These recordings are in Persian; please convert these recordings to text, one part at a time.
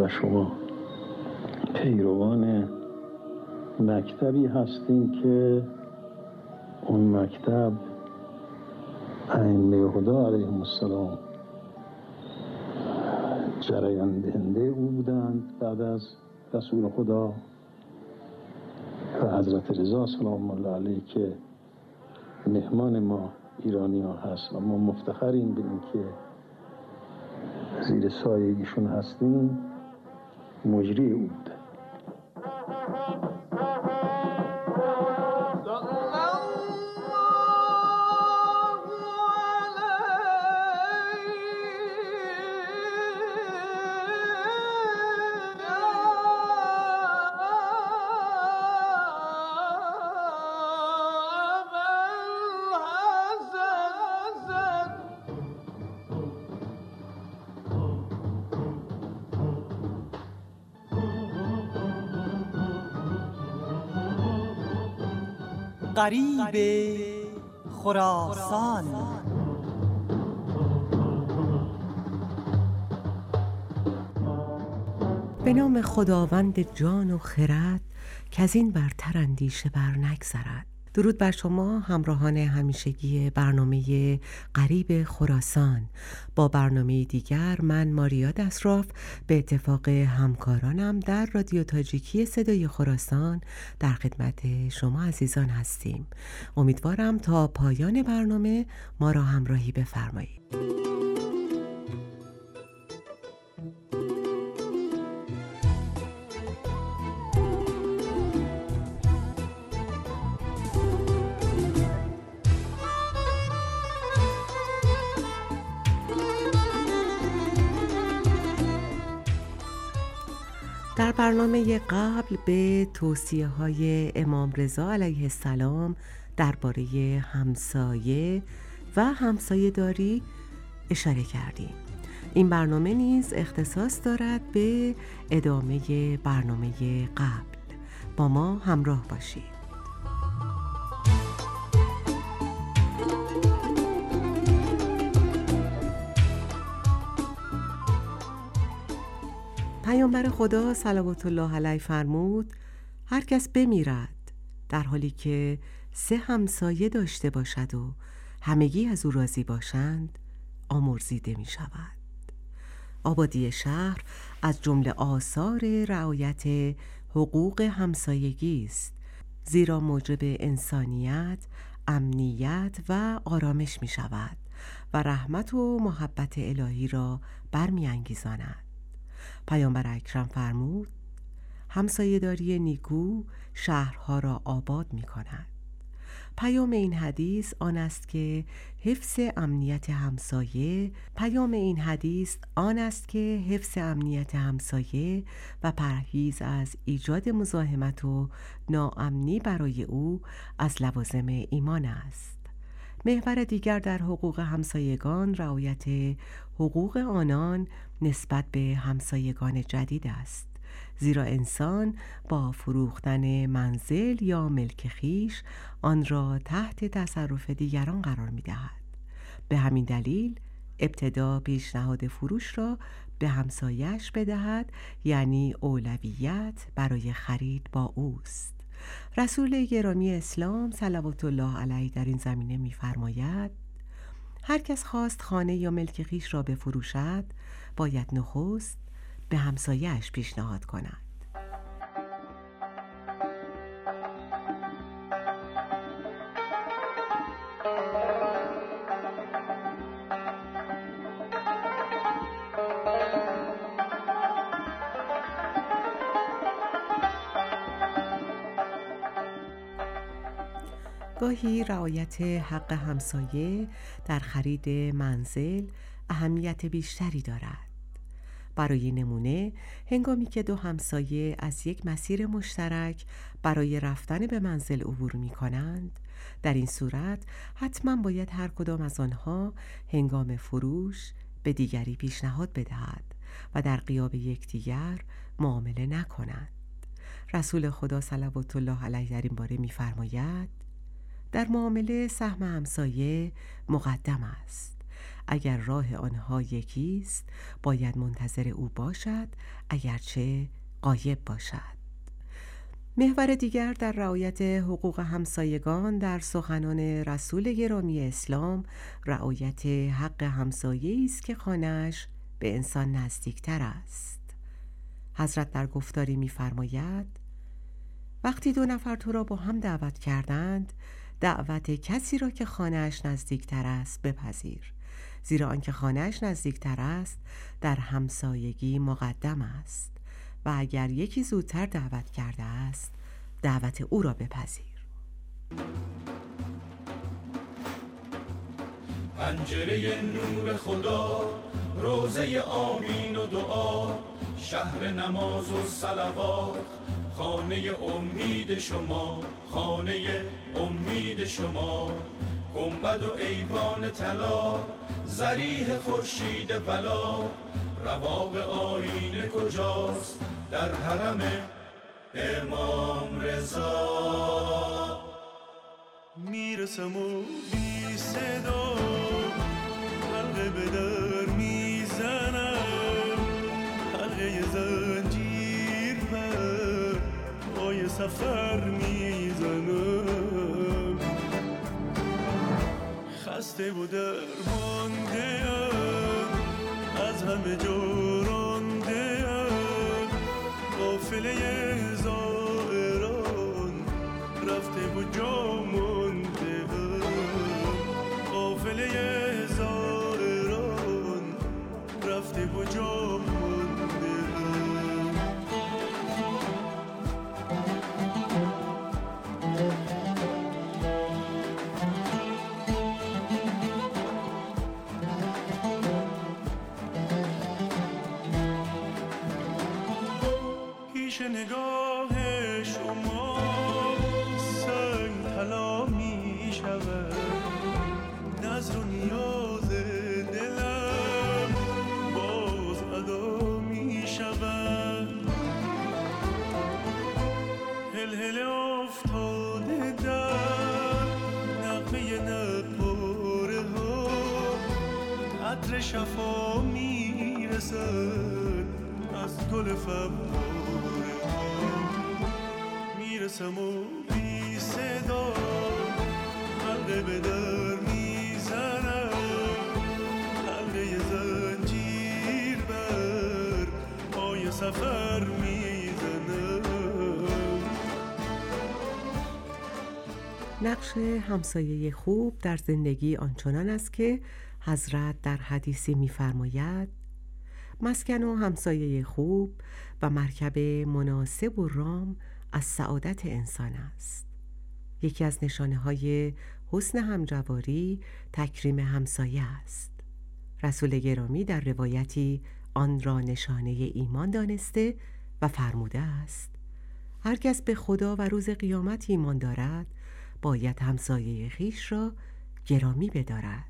و شما پیروان مکتبی هستیم که اون مکتب ائمه هدی علیهم السلام جریان دهنده او بودند بعد از رسول خدا و حضرت رضا سلام الله علیه که مهمان ما ایرانی ها هست و ما مفتخریم به این که زیر سایه ایشون هستیم. مجری او بوده. غریب خراسان. به نام خداوند جان و خرد که از این برتر اندیشه بر نگذرد. درود بر شما همراهان همیشگی برنامه غریب خراسان. با برنامه دیگر من ماریا دسراف به اتفاق همکارانم در رادیو تاجیکی صدای خراسان در خدمت شما عزیزان هستیم. امیدوارم تا پایان برنامه ما را همراهی بفرمایید. در برنامه قبل به توصیه‌های امام رضا علیه السلام درباره همسایه و همسایه داری اشاره کردیم. این برنامه نیز اختصاص دارد به ادامه برنامه قبل. با ما همراه باشید. پیامبر خدا صلوات الله علیه فرمود هر کس بمیرد در حالی که 3 همسایه داشته باشد و همگی از او راضی باشند آمرزیده می شود. آبادی شهر از جمله آثار رعایت حقوق همسایگی است، زیرا موجب انسانیت، امنیت و آرامش می شود و رحمت و محبت الهی را برمی انگیزاند. پیامبر اکرم فرمود همسایه‌داری نیکو شهرها را آباد می کند. پیام این حدیث آن است که حفظ امنیت همسایه و پرهیز از ایجاد مزاحمت و ناامنی برای او از لوازم ایمان است. محور دیگر در حقوق همسایگان رعایت حقوق آنان نسبت به همسایگان جدید است، زیرا انسان با فروختن منزل یا ملک خویش آن را تحت تصرف دیگران قرار می دهد. به همین دلیل ابتدا پیشنهاد فروش را به همسایش بدهد، یعنی اولویت برای خرید با اوست. رسول گرامی اسلام صلوات الله علیه در این زمینه می‌فرماید هر کس خواست خانه یا ملک خویش را بفروشد باید نخست به همسایه‌اش پیشنهاد کند. گاهی رعایت حق همسایه در خرید منزل اهمیت بیشتری دارد. برای نمونه هنگامی که 2 همسایه از یک مسیر مشترک برای رفتن به منزل عبور می کنند، در این صورت حتما باید هر کدام از آنها هنگام فروش به دیگری پیشنهاد بدهد و در غیاب یکدیگر معامله نکنند. رسول خدا صلوات الله علیه در این باره می فرماید در معامله سهم همسایه مقدم است. اگر راه آنها یکیست باید منتظر او باشد اگرچه غایب باشد. محور دیگر در رعایت حقوق همسایگان در سخنان رسول گرامی اسلام رعایت حق همسایه‌ای است که خانه‌اش به انسان نزدیکتر است. حضرت در گفتاری می‌فرماید: وقتی دو نفر تو را با هم دعوت کردند، دعوت کسی را که خانه‌اش نزدیکتر است بپذیر، زیرا آنکه خانه‌اش نزدیکتر است در همسایگی مقدم است و اگر یکی زودتر دعوت کرده است دعوت او را بپذیر. پنجره نور خدا، روزه آمین و دعا، شهر نماز و صلوات، خانه امید شما، خانه امید شما، گنبد و ایوان طلا، ضریح خورشید بلا، رواق آینه کجاست در حرم امام رضا. میرسم و بی صدا حلقه به در میزنم، حلقه زنجیر بر پای سفر میزنم، خسته و درمانده ام، از همه جا رانده ام، قافله زائران رفته و جا مانده ام، قافله زائران رفته و جا مانده ام. پیش نگاه شما سنگ طلا می شود، نظر و نیاز دلم باز ادا می شود، هل افتاده در نغمه نقاره ها، عطر شفا می رسد از گل فواره ها، میرسم و بی صدا حلقه به در میزنم، حلقه زنجیر بر پای سفر میزنم. نقش همسایه خوب در زندگی آنچنان است که حضرت در حدیثی می‌فرماید: مسکن و همسایه خوب و مرکب مناسب و رام از سعادت انسان است. یکی از نشانه‌های حسن همجواری تکریم همسایه است. رسول گرامی در روایتی آن را نشانه ایمان دانسته و فرموده است: هر کس به خدا و روز قیامت ایمان دارد باید همسایه خویش را گرامی بدارد.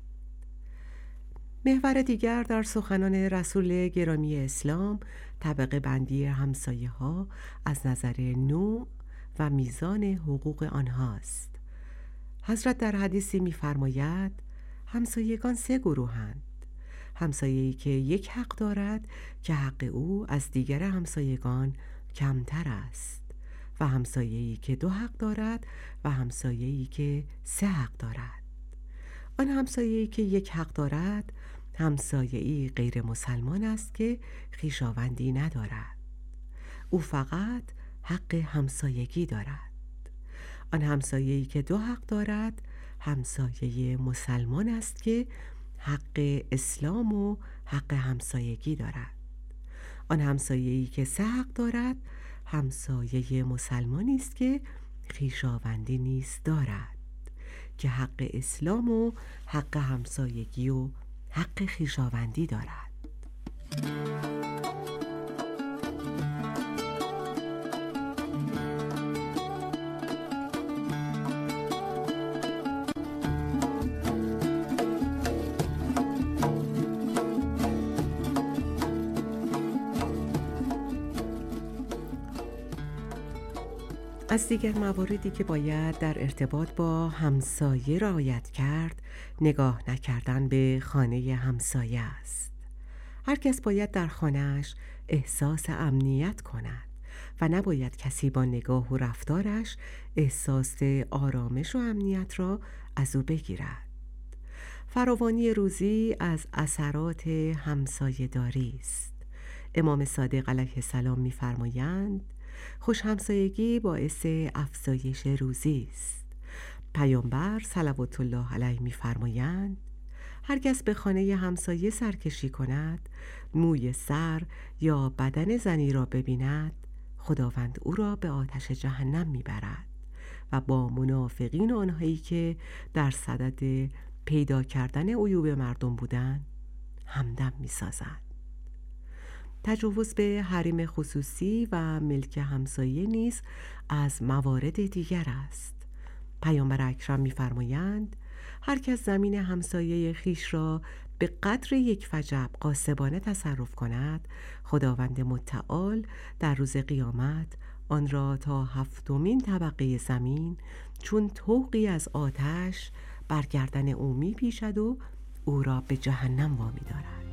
محور دیگر در سخنان رسول گرامی اسلام طبقه بندی همسایه ها از نظر نوع و میزان حقوق آنهاست. حضرت در حدیثی می‌فرماید: همسایگان 3 گروهند. همسایه‌ای که یک حق دارد که حق او از دیگر همسایگان کمتر است و همسایه‌ای که 2 حق دارد و همسایه‌ای که 3 حق دارد. آن همسایه‌ای که یک حق دارد همسایه‌ای غیر مسلمان است که خویشاوندی ندارد. او فقط حق همسایگی دارد. آن همسایه‌ای که 2 حق دارد همسایه مسلمان است که حق اسلام و حق همسایگی دارد. آن همسایه‌ای که 3 حق دارد همسایه مسلمانی است که خویشاوندی نیز دارد، که حق اسلام و حق همسایگی و حق خویشاوندی دارد. از دیگر مواردی که باید در ارتباط با همسایه رعایت کرد، نگاه نکردن به خانه همسایه است. هر کس باید در خانه‌اش احساس امنیت کند و نباید کسی با نگاه و رفتارش احساس آرامش و امنیت را از او بگیرد. فراوانی روزی از اثرات همسایه‌داری است. امام صادق علیه السلام می‌فرمایند خوش همسایگی باعث افزایش روزی است. پیامبر صلوات الله علیه می‌فرمایند هر کس به خانه همسایه سرکشی کند، موی سر یا بدن زنی را ببیند، خداوند او را به آتش جهنم میبرد و با منافقین آنهایی که در صدد پیدا کردن عیوب مردم بودند همدم میسازد. تجاوز به حریم خصوصی و ملک همسایه نیز از موارد دیگر است. پیامبر اکرم می‌فرمایند هر کس زمین همسایه خیش را به قدر یک فجب غاصبانه تصرف کند، خداوند متعال در روز قیامت آن را تا 7مین طبقه زمین چون طوقی از آتش بر گردن او می‌پیچد و او را به جهنم وامی دارد.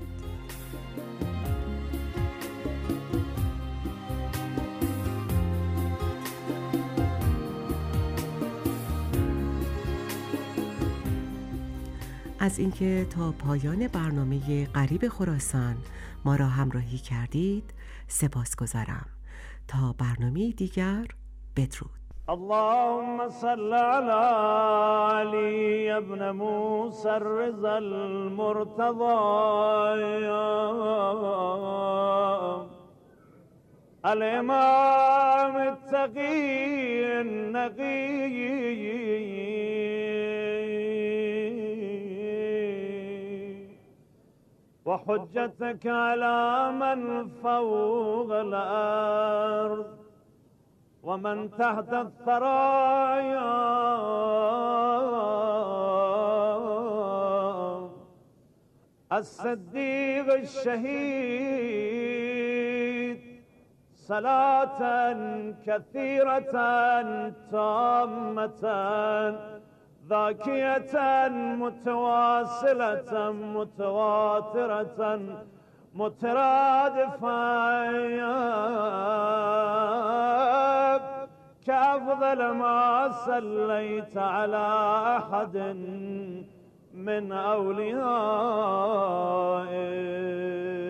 از اینکه تا پایان برنامه غریب خراسان ما را همراهی کردید سپاسگزارم. تا برنامه دیگر بدرود. اللهم صل على علي ابن موسى الرضا المرتضى الامام التقي النقي وحجتك على من فوق الأرض ومن تحت الثرايا الصديق الشهيد صلاة كثيرة تامة ذاكية متواصلة متواترة مترادفة كأفضل ما صليت على أحد من أوليائك